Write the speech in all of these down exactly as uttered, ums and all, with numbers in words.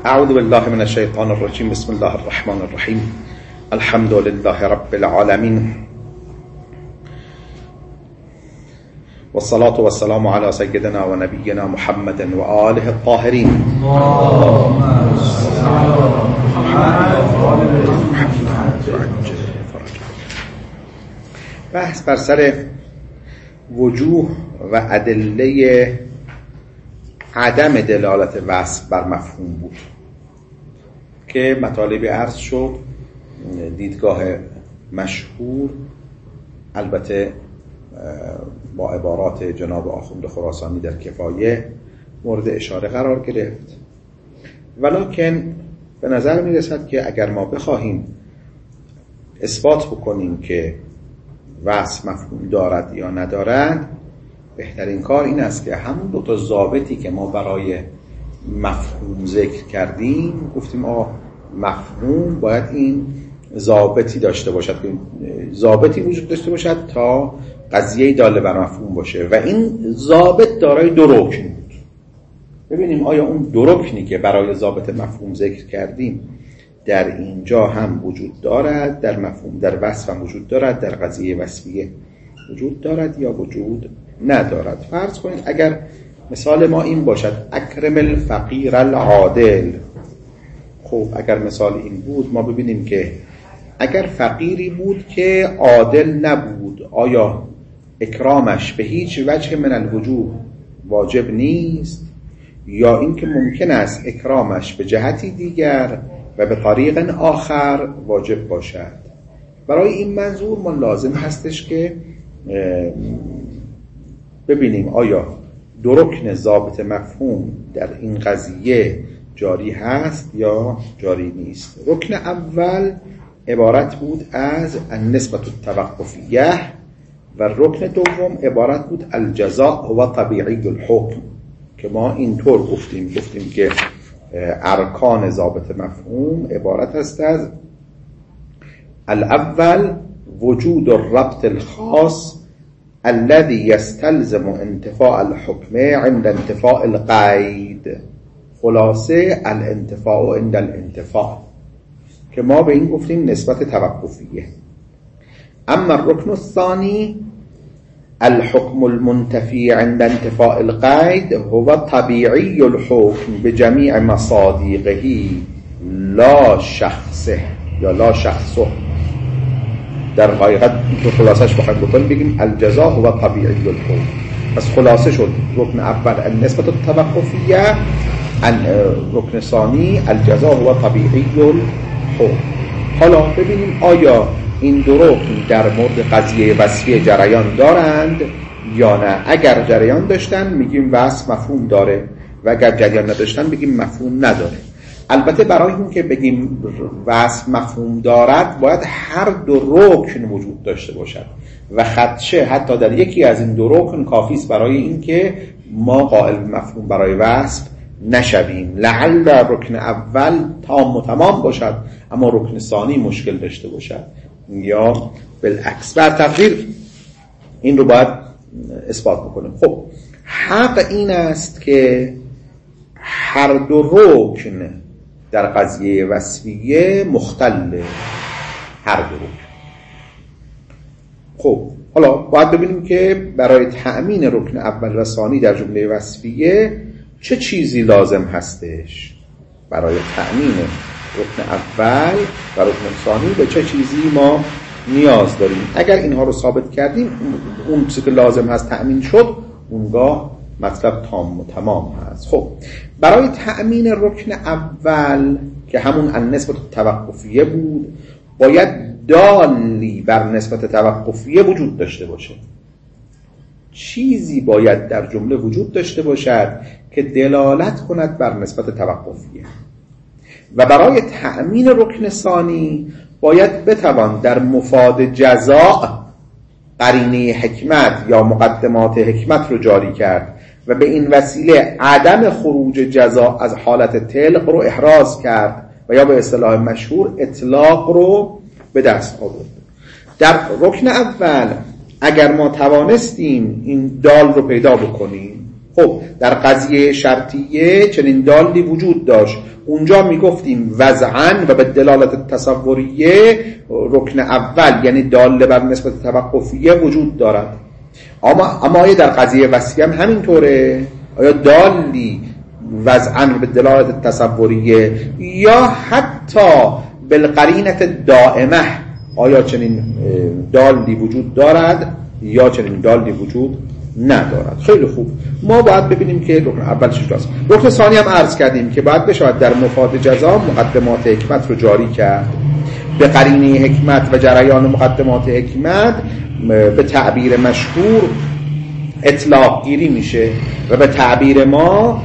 اعوذ بالله من الشیطان الرجیم. بسم الله الرحمن الرحیم. الحمد لله رب العالمین والصلاة والسلام على سيدنا ونبينا محمد وآله الطاهرين. بحث بر سر وجوه و ادله عدم دلالت وصف بر مفهوم بود که مطالب عرض شد. دیدگاه مشهور البته با عبارات جناب آخوند خراسانی در کفایه مورد اشاره قرار گرفت، ولکن به نظر می رسد که اگر ما بخواهیم اثبات بکنیم که وصف مفهوم دارد یا ندارد، بهترین کار این است که همون دو تا ضابطی که ما برای مفهوم ذکر کردیم، گفتیم آه مفهوم باید این ضابطی داشته باشد، ضابطی وجود داشته باشد تا قضیه داله بر مفهوم باشه و این ضابط دارای دو رکن بود. ببینیم آیا اون دو رکنی که برای ضابط مفهوم ذکر کردیم در اینجا هم وجود دارد، در مفهوم در وصف هم وجود دارد، در قضیه وصفیه وجود دارد یا وجود ندارد. فرض کنید اگر مثال ما این باشد اکرم الفقیر العادل. خب اگر مثال این بود، ما ببینیم که اگر فقیری بود که عادل نبود، آیا اکرامش به هیچ وجه من الوجوه واجب نیست، یا اینکه ممکن است اکرامش به جهتی دیگر و به طریق آخر واجب باشد؟ برای این منظور ما لازم هستش که ببینیم آیا دو رکن ضابط مفهوم در این قضیه جاری هست یا جاری نیست. رکن اول عبارت بود از النسبة التوقفیه و رکن دوم عبارت بود الجزاء و طبیعی الحکم، که ما اینطور گفتیم گفتیم که ارکان ضابط مفهوم عبارت است از الاول وجود الربط الخاص الذي يستلزم انتفاء الحكم عند انتفاء القید، خلاصه الانتفاء عند الانتفاء، که ما به این گفتیم نسبت توقفیه. اما الركن الثاني الحكم المنتفي عند انتفاء القید هو طبيعي الحكم بجميع مصادیقه لا شخصه یا لا شخصه. در حقیقت تو خلاصش بخوایم بکنیم بگیم الجزاء هو طبیعی الحکم. پس خلاصه شد رکن اول النسبة التوقفیه، رکن ثانی الجزاء هو طبیعی الحکم. حالا ببینیم آیا این دو رکن در مورد قضیه وصفی جریان دارند یا نه. اگر جریان داشتن میگیم وصف مفهوم داره و اگر جریان نداشتن بگیم مفهوم نداره. البته برای این که بگیم وصف مفهوم دارد باید هر دو رکن وجود داشته باشد و خدشه حتی در یکی از این دو رکن کافی است برای این که ما قائل مفهوم برای وصف نشویم. لعل رکن اول تام و تمام باشد اما رکن ثانی مشکل داشته باشد یا بالعکس. بر تقدیر این رو باید اثبات بکنیم. خب حق این است که هر دو رکن در قضیه وصفیه مختل، هر دو رکن. خب حالا باید ببینیم که برای تأمین رکن اول و ثانی در جمله وصفیه چه چیزی لازم هستش. برای تأمین رکن اول و رکن ثانی به چه چیزی ما نیاز داریم. اگر اینها رو ثابت کردیم اون چیزی که لازم هست تأمین شد، اونگاه مطلب تام و تمام هست. خب برای تأمین رکن اول که همون النسبة التوقفیه بود، باید دالی بر نسبت توقفیه وجود داشته باشه. چیزی باید در جمله وجود داشته باشد که دلالت کند بر نسبت توقفیه. و برای تأمین رکن ثانی باید بتوان در مفاد جزاء قرینه حکمت یا مقدمات حکمت رو جاری کرد و به این وسیله عدم خروج جزاء از حالت طلق رو احراز کرد و یا به اصطلاح مشهور اطلاق رو به دست آورد. در رکن اول اگر ما توانستیم این دال رو پیدا بکنیم، خب در قضیه شرطیه چنین دالی وجود داشت. اونجا میگفتیم وضعاً و به دلالت تصوریه رکن اول یعنی دال بر نسبت توقفیه وجود دارد. اما اما آیا در قضیه وصفی هم همینطوره؟ آیا دالی وضعاً به دلالت تصوریه یا حتی بالقرینت دائمه آیا چنین دالی وجود دارد یا چنین دالی وجود ندارد؟ خیلی خوب، ما باید ببینیم که رکن اول چیست. رکن ثانی هم عرض کردیم که باید بشود در مفاد جزا مقدمات حکمت رو جاری کرد. به قرینه حکمت و جریان مقدمات حکمت به تعبیر مشهور اطلاق گیری میشه و به تعبیر ما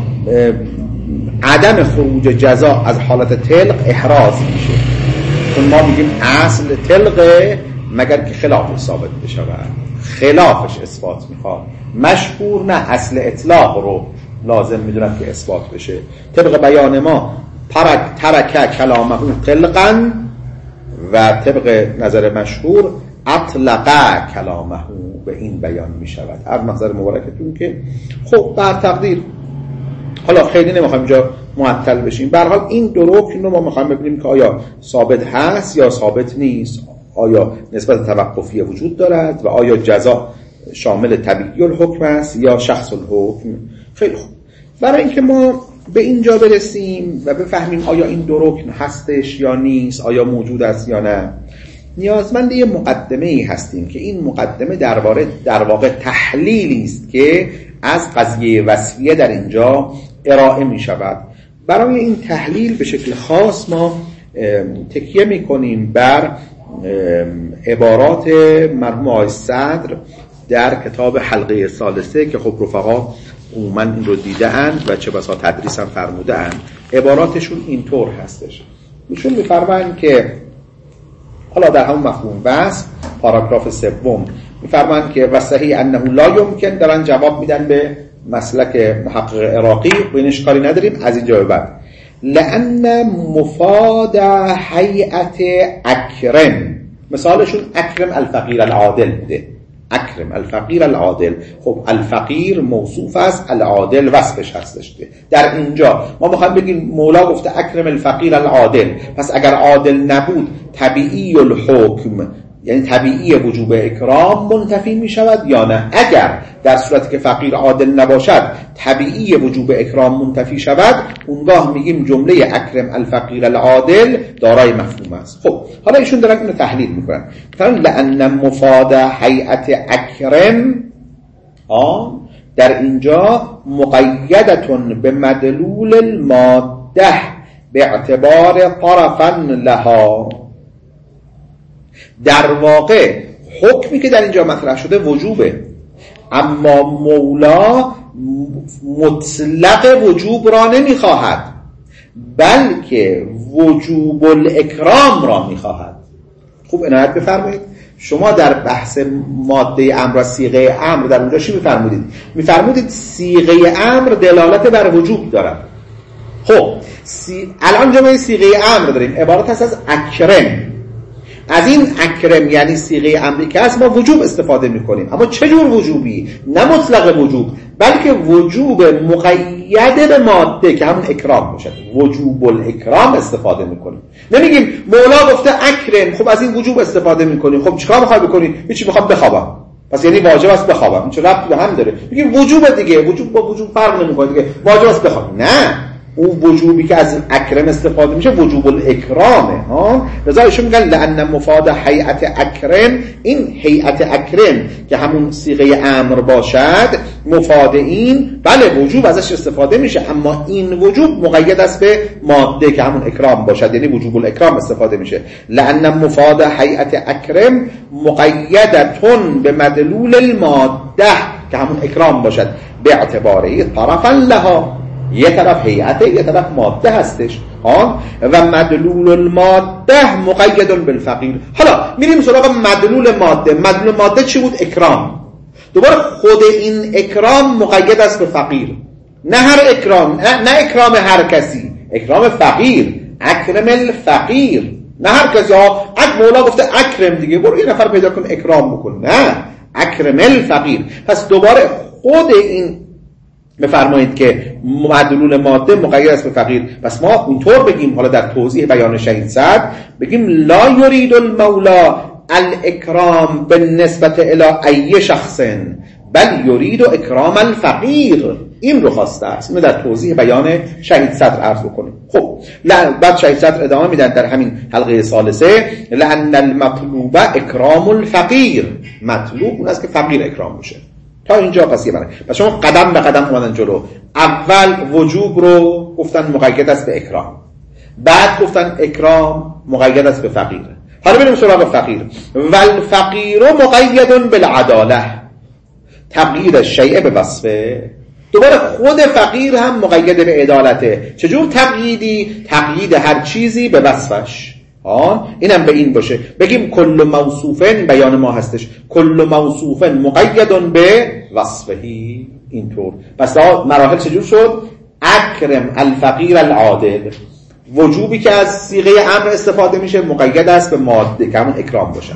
عدم خروج جزا از حالت طلق احراز میشه. چون ما میگیم اصل طلقه مگر که خلاف ثابت بشود، خلافش اثبات میخواد. مشهور نه، اصل اطلاق رو لازم میدونم که اثبات بشه. طبق بیان ما ترک ترک کلامه طلقا و طبق نظر مشهور اطلق کلامه به این بیان میشود. از نظر مبارکتون که خب بر تقدیر حالا خیلی نمیخوایم اینجا معطل بشیم. به هر حال این دو رکن رو ما میخوایم ببینیم که آیا ثابت هست یا ثابت نیست، آیا نسبت توقفی وجود دارد و آیا جزا شامل طبیعی الحکم است یا شخص الحکم. خیلی خوب، برای اینکه ما به اینجا برسیم و بفهمیم آیا این دو رکن هستش یا نیست، آیا موجود است یا نه، نیازمند یه مقدمه ای هستیم که این مقدمه درباره در واقع تحلیلی است که از قضیه وصفیه در اینجا ارائه می شود. برای این تحلیل به شکل خاص ما تکیه می کنیم بر عبارات مرحوم آقای صدر در کتاب حلقه ثالثه که خب رفقا عموما این رو دیده اند و چه بسا تدریس هم فرموده اند. عباراتشون اینطور هستش. ایشون می‌فرمایند که حالا در همون مفهوم بس پاراگراف سوم می‌فرمایند که وصحیح انه لا یمکن، دارن جواب میدن به مسلک محقق عراقی، بینش کاری نداریم از اینجا به بعد. لأن مفاد هیئت اکرم، مثالشون اکرم الفقیر العادل بوده. اکرم الفقیر العادل، خب الفقیر موصوف است، العادل وصفش هستش. در اینجا ما میخوایم بگیم مولا گفته اکرم الفقیر العادل، پس اگر عادل نبود طبیعی الحکم یعنی طبیعی وجوب اکرام منتفی می شود یا نه؟ اگر در صورتی که فقیر عادل نباشد طبیعی وجوب اکرام منتفی شود، اونگاه میگیم جمله اکرم الفقیر العادل دارای مفهوم است. خب حالا ایشون دارن اینو تحلیل میکنن. مثلا لأن مفاد هیئت اکرم آه در اینجا مقیدتون به مدلول الماده به اعتبار طرفا لها. در واقع حکمی که در اینجا مطرح شده وجوبه، اما مولا مطلق وجوب را نمیخواهد بلکه وجوب الاکرام را میخواهد. خوب عنایت بفرمایید. شما در بحث ماده امر و صیغه امر در اونجا چی میفرمودید؟ میفرمودید صیغه امر دلالت بر وجوب دارد. خب سی... الان جمعه صیغه امر داریم، عبارت هست از اکرم. از این اکرم یعنی صیغه امری که هست ما وجوب استفاده میکنیم، اما چه جور وجوبی؟ نه مطلق وجوب بلکه وجوب مقید به ماده که همون اکرام باشد. وجوب الاکرام استفاده میکنیم. نمیگیم مولا گفته اکرم، خب از این وجوب استفاده میکنیم. خب چیکار میخوای بکنی؟ هیچی، میخوام بخوابم، پس یعنی واجب است بخوابم. این چه ربطی به هم داره؟ میگیم وجوب دیگه، وجوب با وجوب فرق نمیکنه دیگه، واجب است بخوابم. نه، اون وجوبی که از اکرم استفاده میشه وجوب الاکرامه ها. لذا ایشون میگن لأن مفاد هیئت اکرم، این هیئت اکرم که همون صیغه امر باشد، مفاد این بله وجوب ازش استفاده میشه، اما این وجوب مقید است به ماده که همون اکرام باشد، یعنی وجوب الاکرام استفاده میشه. لأن مفاد هیئت اکرم مقیدتون به مدلول الماده که همون اکرام باشد به اعتباره طرفا لها، یه طرف هیئته یه طرف ماده هستش ها. و مدلول الماده مقید بالفقیر. حالا میریم سراغ مدلول ماده. مدلول ماده چی بود؟ اکرام. دوباره خود این اکرام مقید است به فقیر، نه هر اکرام، نه, نه اکرام هر کسی، اکرام فقیر. اکرم الفقیر، نه هر کسی ها. اگه مولا گفته اکرم دیگه برو یه نفر پیدا کن اکرام بکن، نه، اکرم الفقیر. پس دوباره خود این بفرمایید که مدلول ماده مقید است به فقیر. پس ما اینطور بگیم، حالا در توضیح بیان شهید صدر بگیم لا یرید المولا الاکرام بالنسبه الی ای شخص بل یرید اکرام الفقیر. این رو خواسته است. اینو در توضیح بیان شهید صدر عرض بکنیم. خب بعد شهید صدر ادامه میدن در همین حلقه ثالثه لأن المطلوب اکرام الفقیر. مطلوب اون است که فقیر اکرام بشه. تا اینجا پس یه برای پس شما قدم به قدم اومدن جلو. اول وجوب رو گفتن مقید است به اکرام، بعد گفتن اکرام مقید است به فقیر. حالا بریم سراغ فقیر. والفقیر مقید بالعداله، تقیید الشیء به وصفه. دوباره خود فقیر هم مقید به عدالته. چجور تقییدی؟ تقیید هر چیزی به وصفش. آن اینم به این باشه بگیم کل موصوفن، بیان ما هستش کل موصوفن مقید به وصفهی. اینطور پس مراحل چجور شد؟ اکرم الفقیر العادل. وجوبی که از صیغه امر استفاده میشه مقید است به ماده که همون اکرام باشه.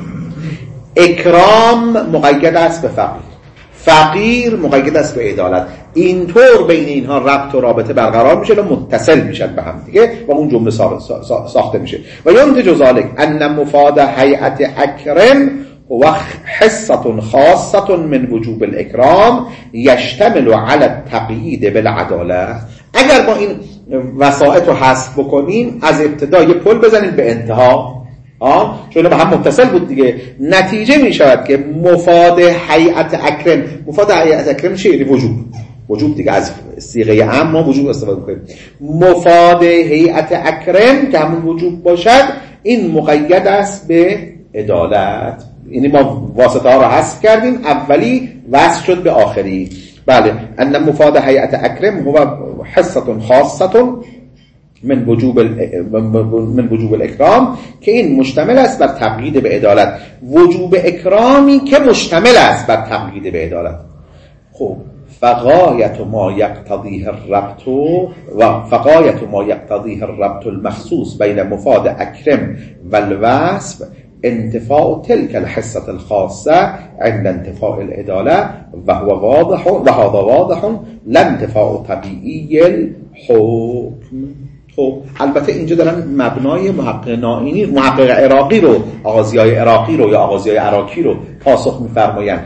اکرام مقید است به فقیر، فقیر مقید است به عدالت. اینطور بین اینها ربط و رابطه برقرار میشه و متصل میشن به هم دیگه و اون جمله ساخته میشه. و ینتج ذلک ان مفاد هیئت اکرم و حصه خاصه من وجوب الاکرام یشتمل علی التقیید بالعداله. اگر ما این وسائط رو حذف بکنیم، از ابتدا یه پل بزنیم به انتها، آه چون با هم متصل بود دیگه، نتیجه می شود که مفاد هیئت اکرم، مفاد هیئت اکرم چیه؟ یعنی وجوب. وجوب دیگه از صیغه عام ما وجوب استفاده می‌کنیم. مفاد هیئت اکرم که همون وجوب باشد، این مقید است به عدالت. یعنی ما واسطه ها رو حذف کردیم، اولی وصل شد به آخری. بله، ان مفاد هیئت اکرم هو حصه خاصه من وجوب من وجوب الاکرام، که این مشتمل است بر تقیید به عدالت. وجوب اکرامی که مشتمل است بر تقیید به عدالت. خب فغایت ما یقتضیه الربط و فغایت ما یقتضیه الربط المخصوص بین مفاد اکرم و الوصف انتفاع تلك الحصة الخاصة عند انتفاع العدالة و هو واضح و هذا واضح لا انتفاع طبیعی الحکم. خب البته اینجا دارن مبنای محقق نائینی، محقق عراقی رو، آغازیای عراقی رو یا آغازیای عراقی رو پاسخ می‌فرمایند.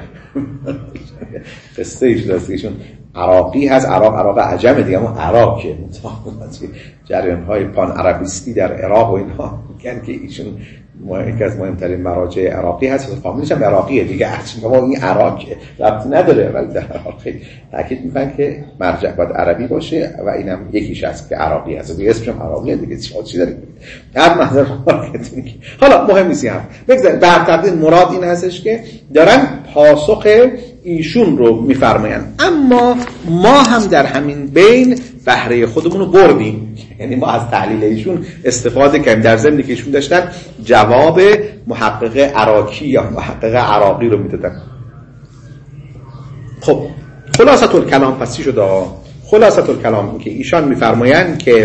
قصه ایش دستشون عراقی هست، عراق عراق عجم دیگه، اما عراقه. جریان‌های پان عربیستی در عراق و اینها میگن که ایشون یکی از مهمترین مراجع عراقی هست و فامیلش هم عراقیه دیگه. اصلا ما این عراقه ربطی نداره، ولی در عراق تاکید میکنن که مرجع باید عربی باشه و اینم یکیش هست که عراقی هست و اسمش هم عراقیه دیگه. چی دارید هر محضر مارکتینگ. حالا مهم نیست هم بگذارید. در تقدیر مراد این هستش که دارن پاسخ ایشون رو میفرمایند، اما ما هم در همین بین بهره خودمون رو بردیم. یعنی ما از تحلیل ایشون استفاده کردیم، در ضمنی که ایشون داشتن جواب محقق عراقی یا محقق عراقی رو میدادن. خب خلاصه الکلام پس چی شد؟ خلاصه الکلام که ایشان میفرمایند که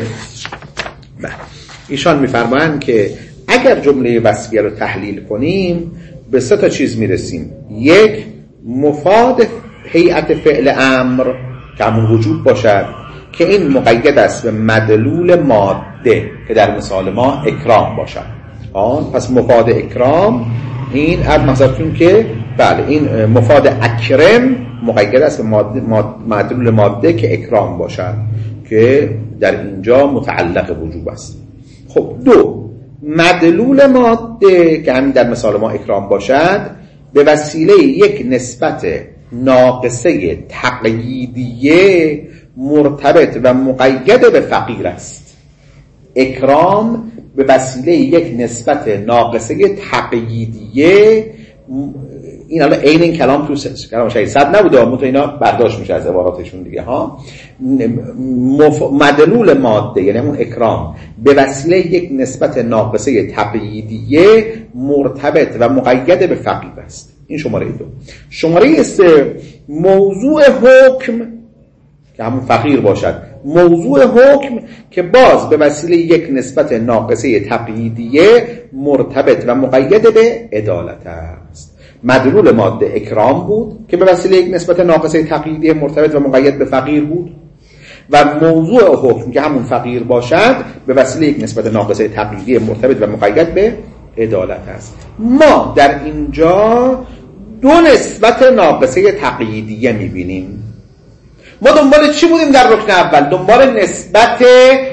ایشان میفرمایند که اگر جمله وصفیه رو تحلیل کنیم به سه تا چیز میرسیم. یک، مفاد هیئت فعل امر که همون وجوب باشد که این مقید است به مدلول ماده که در مثال ما اکرام باشد. آن پس مفاد اکرام این از مثلا که بله این مفاد اکرم مقید است به ماده مدلول ماده که اکرام باشد که در اینجا متعلق وجوب است. خب دو، مدلول ماده که همین در مثال ما اکرام باشد به وسیله یک نسبت ناقصه تقییدیه مرتبط و مقید به فقیر است. اکرام به وسیله یک نسبت ناقصه تقییدیه، این الان عین این کلام تو کلام شهید صدر نبوده، اما تو اینا برداشت میشه از عباراتشون دیگه ها. مف... مدلول ماده یعنی اون اکرام به وسیله یک نسبت ناقصه تقییدیه مرتبط و مقید به فقیر است. این شماره دو. شماره سه، موضوع حکم که همون فقیر باشد، موضوع حکم که باز به وسیله یک نسبت ناقصه تقییدیه مرتبط و مقید به عدالت است. مدلول ماده اکرام بود که به وسیله یک نسبت ناقصه تقییدی مرتبط و مقید به فقیر بود و موضوع حکم که همون فقیر باشد به وسیله یک نسبت ناقصه تقییدی مرتبط و مقید به عدالت است. ما در اینجا دو نسبت ناقصه تقییدیه میبینیم. ما دنبال چی بودیم در رکن اول؟ دنبال نسبت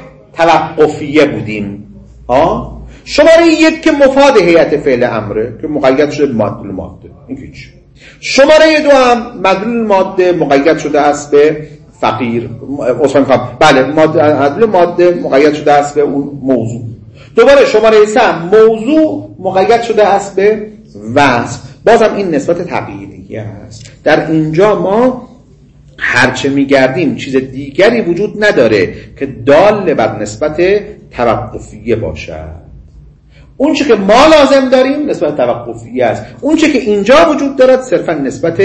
توقفیه بودیم. ها؟ شماره یک که مفاد هیئت فعل امره که مقید شده به مدلول ماده، این که چی؟ شماره دو هم مدلول ماده مقید شده است به فقیر، اصلا میخوام بله مدلول ماده مقید شده است به اون موضوع. دوباره شماره سه موضوع مقید شده است به وصف، بازم این نسبت تقییدیه است. در اینجا ما هرچه میگردیم چیز دیگری وجود نداره که دال بر نسبت توقفیه باشد. اون چه که ما لازم داریم نسبت توقفیه است، اون چه که اینجا وجود دارد صرفا نسبت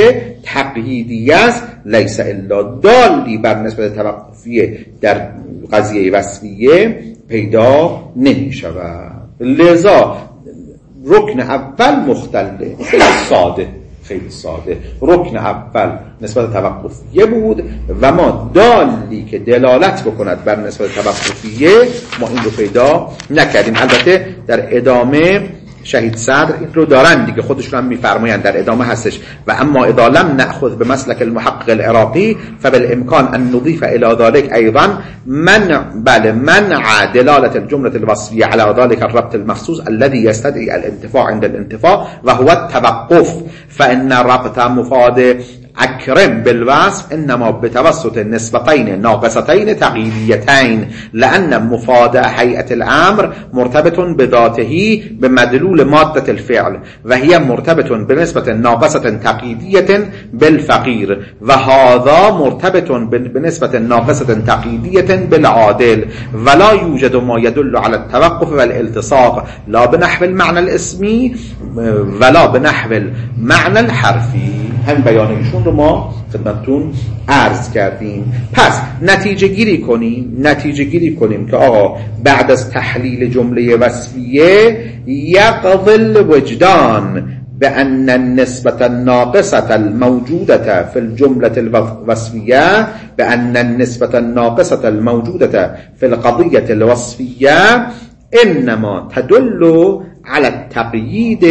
تقییدیه است. لیس الا دالی بر نسبت توقفیه در قضیه وصفیه پیدا نمی شود. لذا رکن اول مختله، خیلی ساده خیلی ساده. رکن اول نسبت توقفیه بود و ما دالی که دلالت بکند بر نسبت توقفیه ما این رو پیدا نکردیم. البته در ادامه شهید صدر این رو دارن دیگه، خودشون هم میفرمایند در ادامه هستش و اما اذا لم نأخذ بمسلك المحقق العراقي فبالامكان ان نضيف الى ذلك ايضا منع بل منع دلاله الجمله الوصفيه على ذلك الربط المخصوص الذي يستدعي الانتفاع عند الانتفاع وهو التوقف، فان ربط مفاد اکرم بالوصف انما بتوسط نسبتين ناقصتين تقییدیتين لان مفاد هيئة الامر مرتبط بذاته بمدلول مادة الفعل وهي مرتبط بنسبة ناقصة تقییدیة بالفقير وهذا مرتبط بنسبة ناقصة تقییدیة بالعادل ولا يوجد ما يدل على التوقف والالتصاق لا بنحو المعنى الاسمي ولا بنحو المعنى الحرفي. هم بیانشون رو ما خدمتتون عرض کردیم. پس نتیجه گیری کنیم نتیجه گیری کنیم که آقا بعد از تحلیل جمله وصفیه یقضی الوجدان بأن النسبة الناقصة الموجودة في الجملة الوصفية بأن النسبة الناقصة الموجودة في القضية الوصفية إنما تدل على التقييد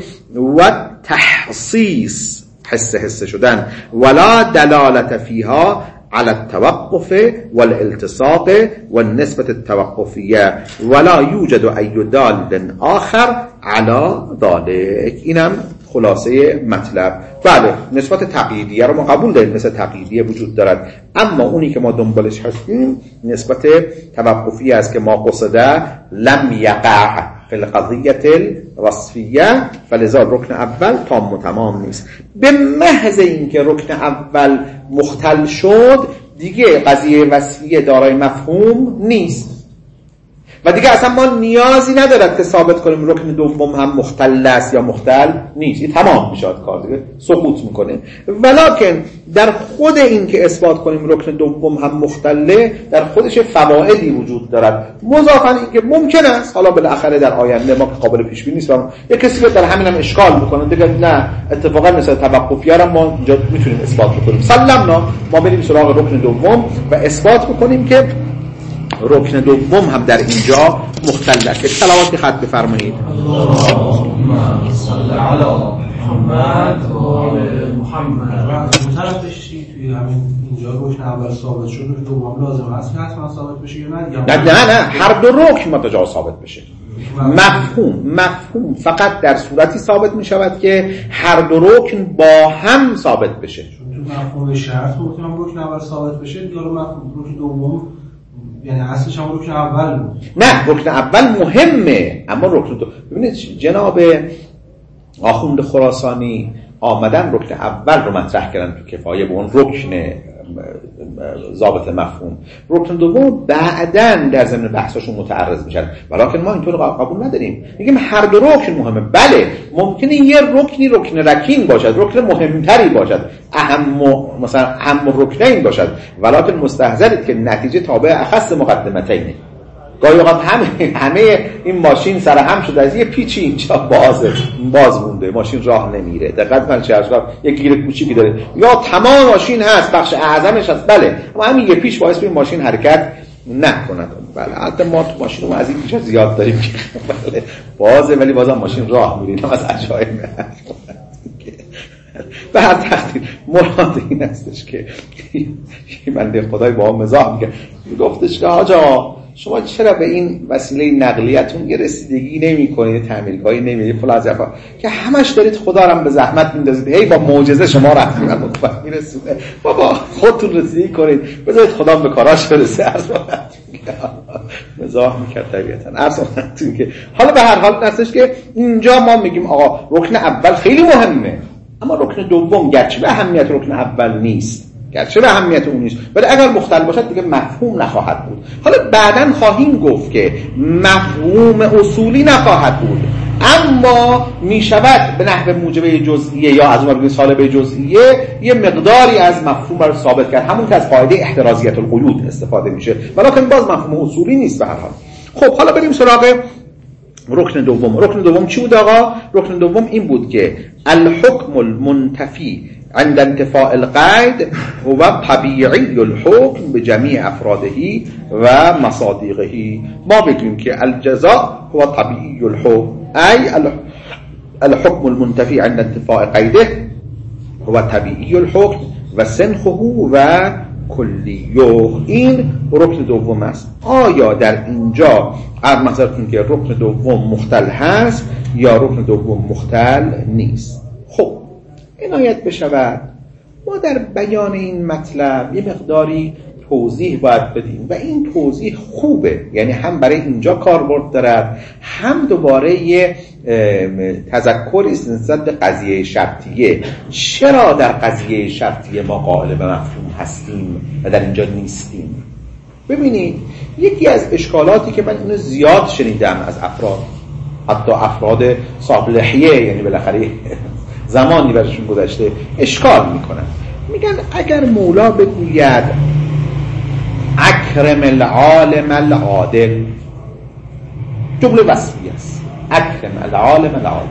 والتحصيص حس حس شدن ولا دلالة فيها على التوقف والالتصاق والنسبة التوقفية ولا يوجد أي دال آخر على ذلك. اینم خلاصه مطلب. بله نسبت تقییدیه رو ما قبول داریم، نسبت تقییدیه وجود دارد، اما اونی که ما دنبالش هستیم نسبت توقفی است که ما قصده لم یقع فی القضیه الوصفیه فلذا رکن اول تام و تمام نیست. به محض اینکه رکن اول مختل شد دیگه قضیه وصفیه دارای مفهوم نیست و دیگه اصلا ما نیازی ندارد که ثابت کنیم رکن دوم هم مختل است یا مختل نیست. این تمام میشه کار دیگه سقوط میکنه. ولکن در خود این که اثبات کنیم رکن دوم هم مختله در خودش فوائدی وجود دارد، مضافاً این که ممکن است حالا بالاخره در آینده ما قابل پیش بینی نیست یک کسی در همین هم اشکال میکنه دیگه نه اتفاقا مثلا توقفیه را ما اینجا میتونیم اثبات بکنیم سلمنا ما بریم سراغ رکن دوم و اثبات بکنیم که رکن دوم هم در اینجا مختل است. صلواتی خط بفرمایید. اللهم صل علی محمد و آل محمد. طرفش توی همین اینجا رکن اول ثابت شد و دوم لازم است که حتما ثابت بشه یا نه؟ نه نه نه هر دو رکن متجاوز ثابت بشه. مفهوم مفهوم فقط در صورتی ثابت می شود که هر دو رکن با هم ثابت بشه. چون تو مفهوم شرط گفتم رکن اول ثابت بشه دیگه مفهوم رکن دوم یعنی اصلش هم رکن اول بود. نه رکن اول مهمه اما رکن دو ببینید جناب آخوند خراسانی آمدن رکن اول رو مطرح کردن تو کفایه به اون رکن ضابط مفهوم. رکن دوم بعداً در ضمن بحثاشون متعرض میشن ولیکن ما اینطور قبول نداریم. میگیم هر دو رکن مهمه. بله ممکنه یه رکنی رکن رکین باشد، رکن مهمتری باشد، اهم مثلا اهم رکنین باشد، ولیکن مستحضرید که نتیجه تابع اخص مقدمتینه. گاهی اوقات همه همه این ماشین سر هم شده از یه پیچی اینجا بازه باز مونده، ماشین راه نمیره. دقت کنید چه اشکال یک گیر کوچیکی داره یا تمام ماشین هست بخش اعظمش هست، بله، اما همین یه پیچ باعث این ماشین حرکت نکند. بله البته ما تو ماشین رو از این پیچ زیاد داریم که بله بازه ولی بازم ماشین راه میره. از عجایب به هر تقدیر مراد این هستش که بنده خدای با هم مزاح میگه، گفتش که آجا شما چرا به این وسیله نقلیتون یه رسیدگی نمی کنید، تعمیرگاهی نمیدید فلان از افا که همش دارید خدا رو به زحمت میندازید، هی با معجزه شما رفتید من میرسونه، بابا خودتون رسیدگی کنید، بذارید خدا به کاراش برسه. عرض مزاح میکرد طبیعتا. عرض که حالا به هر حال هستش که اینجا ما میگیم آقا رکن اول خیلی مهمه، اما رکن دوم گرچه به اهمیت رکن اول نیست، گرچه به اهمیت اون نیست، ولی اگر مختل باشد دیگه مفهوم نخواهد بود. حالا بعداً خواهیم گفت که مفهوم اصولی نخواهد بود، اما می شود به نحو موجبه جزئیه یا از اون سالبه جزئیه یه مقداری از مفهوم رو ثابت کرد، همون که از قاعده احترازیت القیود استفاده میشه، ولیکن باز مفهوم اصولی نیست به هر حال. خب حالا بریم سراغ رکن دوم. رکن دوم چی بود آقا؟ رکن دوم این بود که الحکم المنتفی عند انتفاء القید هو طبیعی الحکم به جمیع افراده و مصادیقه. ما بگیم که الجزاء هو طبیعی الحکم، ای الحکم المنتفی عند انتفاء قیده هو طبیعی الحکم و سنخه و کلیه. این رکن دوم است. آیا در اینجا از نظرتون که رکن دوم مختل هست یا رکن دوم مختل نیست؟ خب عنایت بشود ما در بیان این مطلب یه مقداری توضیح باید بدیم و این توضیح خوبه، یعنی هم برای اینجا کاربرد دارد، هم دوباره یه تذکری است نسبت به قضیه شرطیه. چرا در قضیه شرطیه ما قائل به مفهوم هستیم و در اینجا نیستیم؟ ببینید یکی از اشکالاتی که من اینو زیاد شنیدم از افراد، حتی افراد صاحب لحیه، یعنی بالاخره زمانی برشون گذشته، اشکال میکنن، میگن اگر مولا بگوید اکرم العالم العادل، جمله وصفی است، اکرم العالم العادل،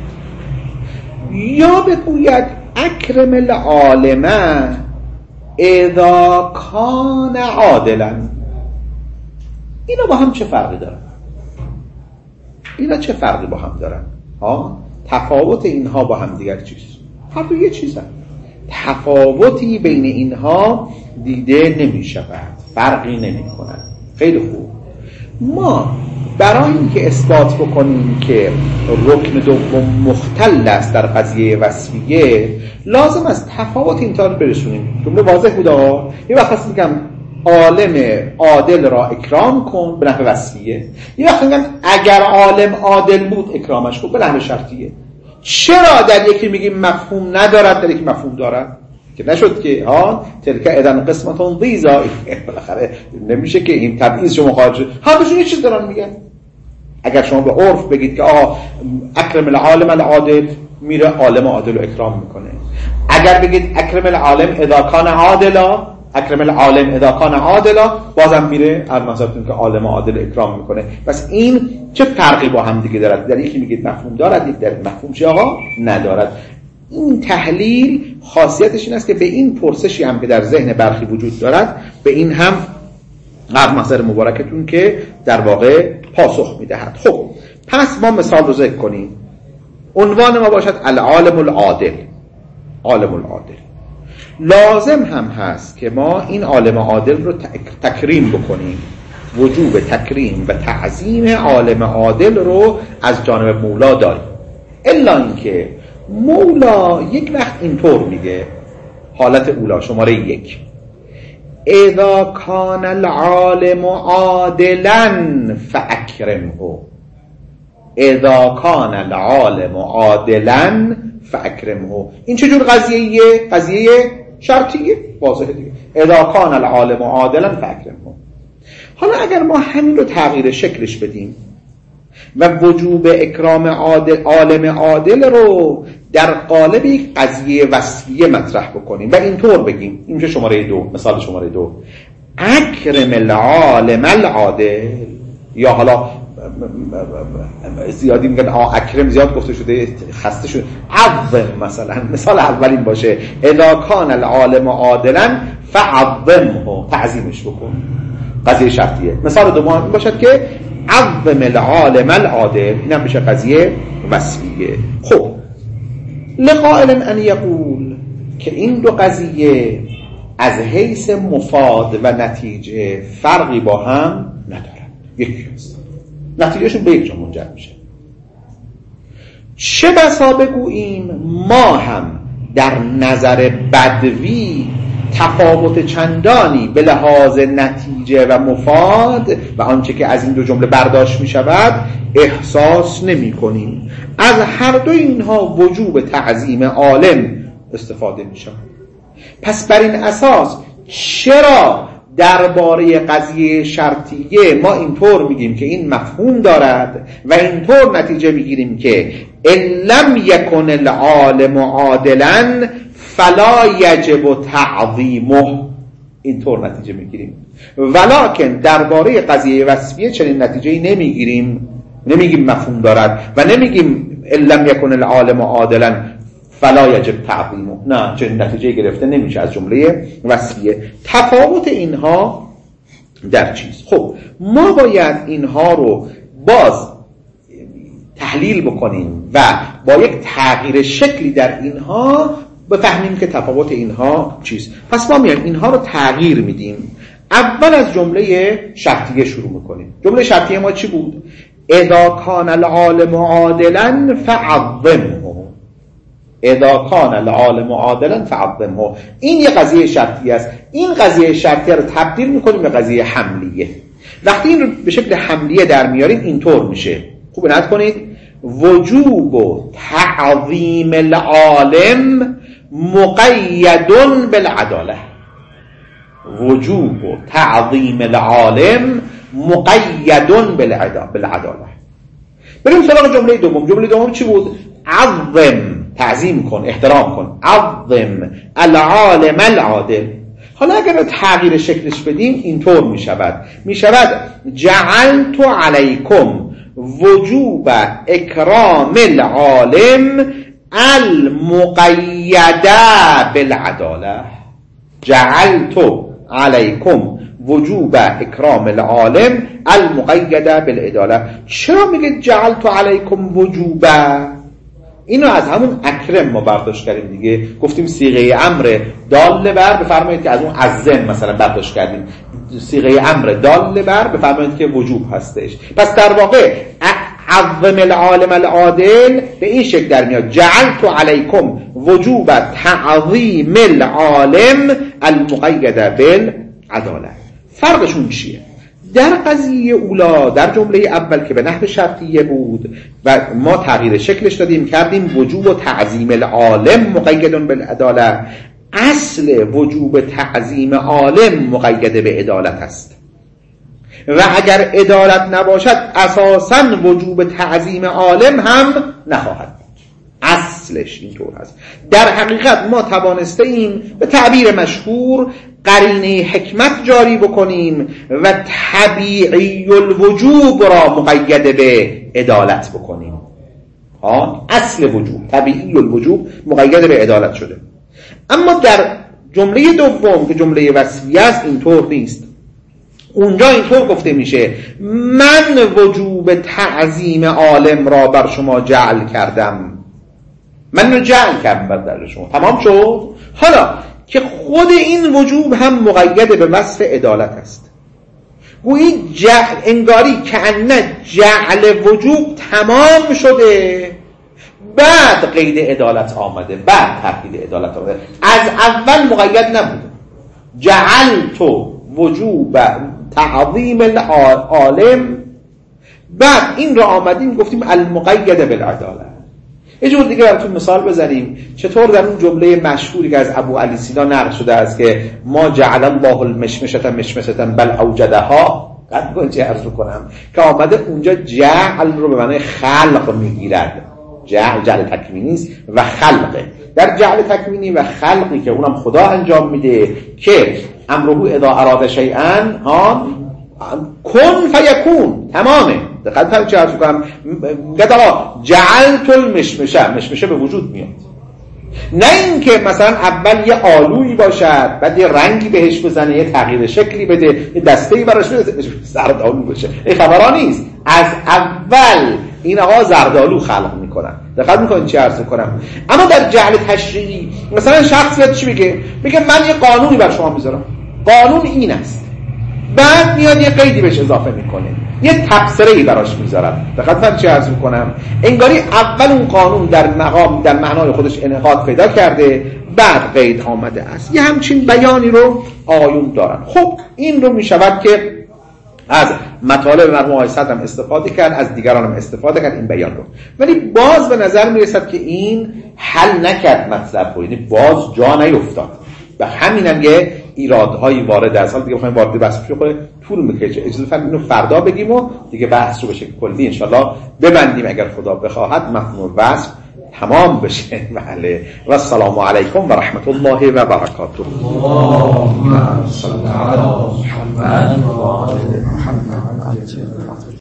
یا بگوید اکرم العالم اذا کان عادلا، اینا با هم چه فرقی دارن؟ اینا چه فرقی با هم دارن؟ ها؟ تفاوت اینها با هم دیگر چیست؟ هر دو یه چیزن، تفاوتی بین اینها دیده نمی شود، فرقی نمی کنن. خیلی خوب، ما برای اینکه اثبات بکنیم که رکن دوم مختل است در قضیه وصفیه، لازم است تفاوت این طور برسونیم. جمله واضح بود آقا، یه وقت هست میگم عالم عادل را اکرام کن به نحو وصفیه، یه وقت میگم اگر عالم عادل بود اکرامش کن به نحو شرطیه. چرا در یکی میگیم مفهوم ندارد در یکی مفهوم دارد؟ که نشد که ها تلک اذن قسمتون ضیزا، بالاخره نمیشه که این تبعیض شما خارج، همشون یه چیز دارن میگن. اگر شما به عرف بگید که آقا اکرم العالم العادل، میره عالم عادل رو اکرام میکنه. اگر بگید اکرم العالم اذا کان عادلا، اکرم العالم اذا کان عادلا، بازم میره المساتون که عالم عادل اکرام میکنه. پس این چه فرقی با هم دیگه دارد؟ در یکی میگید مفهوم دارد، یک در مفهوم چه آقا ندارد. این تحلیل خاصیتش این است که به این پرسشی هم که در ذهن برخی وجود دارد، به این هم قرب محضر مبارکتون که در واقع پاسخ میدهد. خب پس ما مثال رو ذکر کنیم. عنوان ما باشد العالم العادل، عالم العادل. لازم هم هست که ما این عالم عادل رو تکریم بکنیم. وجوب تکریم و تعظیم عالم عادل رو از جانب مولا داریم، الا اینکه مولا یک وقت اینطور میگه، حالت اولا شماره یک، اذا کان العالم عادلا فاکرمه، اذا کان العالم عادلا فاکرمه. این چجور قضیه‌ایه؟ قضیه شرطیه، واضحه دیگه، اذا کان العالم عادلا فاکرمه. حالا اگر ما همین رو تغییر شکلش بدیم و وجوب اکرام عادل، عالم عادل رو در قالب یک قضیه وصفیه مطرح بکنیم و اینطور بگیم، اینجا شماره دو، مثال شماره دو، اکرم العالم العادل، یا حالا زیادی میگن آ اکرم زیاد گفته شده خسته شده، عظم مثلا مثال اولین باشه اذا کان العالم عادلا فعظمه، تعظیمش بکن، قضیه شرطیه. مثال دوم این باشد که عظم العالم العادل، اینم بشه قضیه وصفیه. خب لقائل ان یقول، که این دو قضیه از حیث مفاد و نتیجه فرقی با هم ندارن، یکی هست، نتیجهشون به یک جا منجر میشه. چه بسا بگوییم ما هم در نظر بدوی تفاوت چندانی به لحاظ نتیجه و مفاد و آنچه که از این دو جمله برداشت می شود احساس نمی کنیم. از هر دو اینها وجوب تعظیم عالم استفاده می شود. پس بر این اساس چرا درباره قضیه شرطیه ما اینطور میگیم که این مفهوم دارد و اینطور نتیجه میگیریم که ان لم یکن العالم عادلا فلا یجب تعظیمه، اینطور نتیجه میگیریم، ولکن درباره قضیه وصفیه چنین نتیجه‌ای نمیگیریم، نمیگیم مفهوم دارد و نمیگیم ان لم یکن العالم عادلا فلا یجب تعظیمه، نه، چنین نتیجه گرفته نمیشه از جمله وصفیه. تفاوت اینها در چیز؟ خب ما باید اینها رو باز تحلیل بکنیم و با یک تغییر شکلی در اینها بفهمیم که تفاوت اینها چیست. پس ما میایم اینها رو تغییر میدیم. اول از جمله شرطیه شروع میکنیم. جمله شرطیه ما چی بود؟ اذا کان العالم عادلا فعظمه، اذا کان العالم عادلا فعظمه. این یه قضیه شرطیه است. این قضیه شرطیه رو تبدیل میکنیم به قضیه حملیه. وقتی این رو به شکل حملیه در میاریم اینطور میشه، خوب نگاه کنید، وجوب تعظیم العالم مقید بالعداله، وجوب تعظیم العالم مقید بالعداله. بریم سراغ جمله دوم. جمله دوم چی بود؟ عظم، تعظیم کن، احترام کن، عظم العالم العادل. حالا اگر تغییر شکلش بدیم اینطور می شود، می شود جعلت علیکم وجوب اکرام العالم المقیده بالعداله، جعلت علیکم وجوب اکرام العالم المقیده بالعداله. چرا میگه جعلت علیکم وجوب؟ اینو از همون اکرم ما برداشت کردیم دیگه، گفتیم صیغه امر دال بر، بفرمایید که از اون عظم مثلا برداشت کردیم، صیغه امر دال بر بفرمایید که وجوب هستش. پس در واقع عظم العالم العادل به این شکل در میاد، جعلت علیکم وجوب تعظیم العالم المقیده بالعداله. فرقشون چیه؟ در قضیه اولا، در جمله اول که به نحو شرطیه بود و ما تغییر شکلش دادیم کردیم وجوب و تعظیم العالم مقید بالعداله، اصل وجوب تعظیم عالم مقید به عدالت است و اگر عدالت نباشد اساساً وجوب تعظیم عالم هم نخواهد بود. اصلش اینطور هست. در حقیقت ما توانسته ایم به تعبیر مشهور قرینه حکمت جاری بکنیم و طبیعی الوجوب را مقید به عدالت بکنیم. ها، اصل وجوب، طبیعی الوجوب مقید به عدالت شده. اما در جمله دوم که جمله وصفیه است اینطور نیست. اونجا اینطور گفته میشه من وجوب تعظیم عالم را بر شما جعل کردم، من رو جعل کردم بر شما، تمام شد. حالا که خود این وجوب هم مقید به وصف عدالت است، گویی جعل انگاری که ان جعل وجوب تمام شده، بعد قید عدالت آمده، بعد تحقیق عدالت آمده، از اول مقید نبوده. جعلت وجوب تعظیم العالم، بعد این را آمدیم گفتیم المقید بالعداله. یه جور دیگه براتون مثال بزنیم چطور در اون جمله مشهوری که از ابو علی سینا نقل شده است که ما جعل الله المشمشة مشمشة بل اوجدها، قد گنجه عرض کنم که آمده اونجا جعل رو به معنی خلق میگیرد. جعل جعل تکوینی است و خلقه. در جعل تکوینی و خلقی که اونم خدا انجام میده که امره اذا اراد شیئا ها کن فیکون، تمامه. دقت کنید چه عرض می‌کنم. میگه آقا جعلت المشمشه، مشمشه به وجود میاد. نه اینکه مثلا اول یه آلویی باشد بعد یه رنگی بهش بزنه، یه تغییر شکلی بده، یه دسته‌ای براش بده زردآلو بشه. این خبرا نیست. از اول این آقا زردآلو خلق میکنن. دقت میکنین چی عرض کنم. اما در جعل تشریعی مثلا شخص بیاد چی بگه؟ میگه من یه قانونی بر شما میذارم، قانون این است، بعد میاد یه قیدی بهش اضافه میکنه، یه تبصره‌ای براش میذارم. دقت کنید چی عرض میکنم. انگاری اول اون قانون در مقام در معنای خودش انعقاد پیدا کرده، بعد قید آمده است. یه همچین بیانی رو آیون دارن. خب این رو میشود که از مطالب مرحوم آقای صدر هم استفاده کرد، از دیگران هم استفاده کرد این بیان رو. ولی باز به نظر میرسد که این حل نکرد مطلب رو، یعنی باز جا نیفتاد. و همینم یه ایرادهایی وارد از حال دیگه بخوایم وارد بحث بشیم خود طول میکشه. اجازه فرض اینو فردا بگیم و دیگه بحث رو به شکل کلی ان شاءالله ببندیم اگر خدا بخواهد، مفهوم وصف تمام بشه. بله. و السلام علیکم و رحمت الله و برکاته. اللهم صل علی محمد و آل محمد.